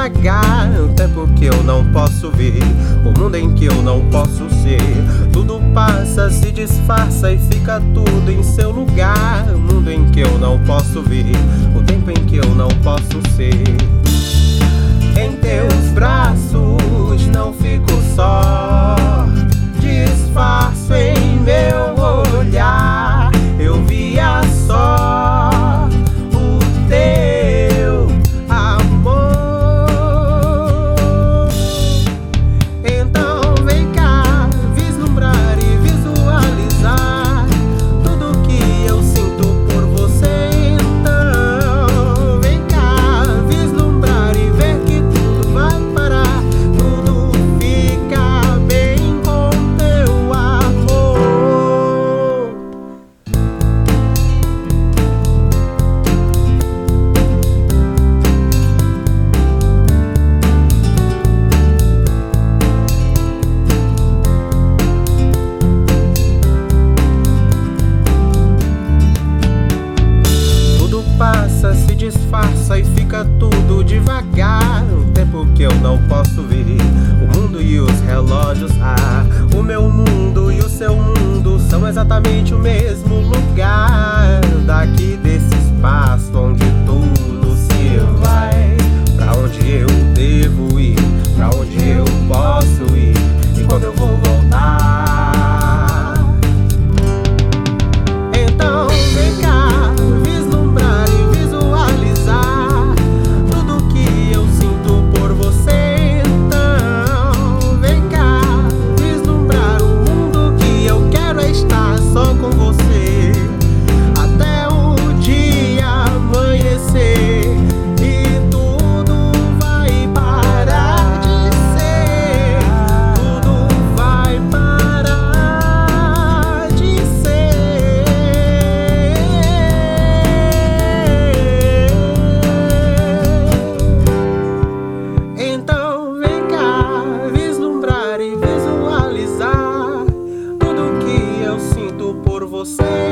devagar. O tempo que eu não posso ver, o mundo em que eu não posso ser. Tudo passa, se disfarça e fica tudo em seu lugar. O mundo em que eu não posso ver, o tempo em que eu não posso ser. Em teus braços não fico só, disfarço em meu olhar. Eu via só o teu amor. Então vem cá, vislumbrar e visualizar tudo que eu sinto por você. Então vem cá, vislumbrar e ver que tudo vai parar. Tudo fica bem com teu amor. Tudo passa, se disfarça e fica tudo devagar. O tempo que eu não posso ver, o mundo e os relógios. O meu mundo e o seu mundo são exatamente o mesmo lugar. Daqui desse espaço onde tudo se vai, pra onde eu devo ir, pra onde eu posso ir e quando eu vou voltar. Então vem cá, vislumbrar e visualizar tudo que eu sinto por você. Então vem cá, vislumbrar o mundo que eu quero é estar só com você até o dia amanhecer. E tudo vai parar de ser, tudo vai parar de ser. Então vem cá, vislumbrar e visualizar tudo que eu sinto por você.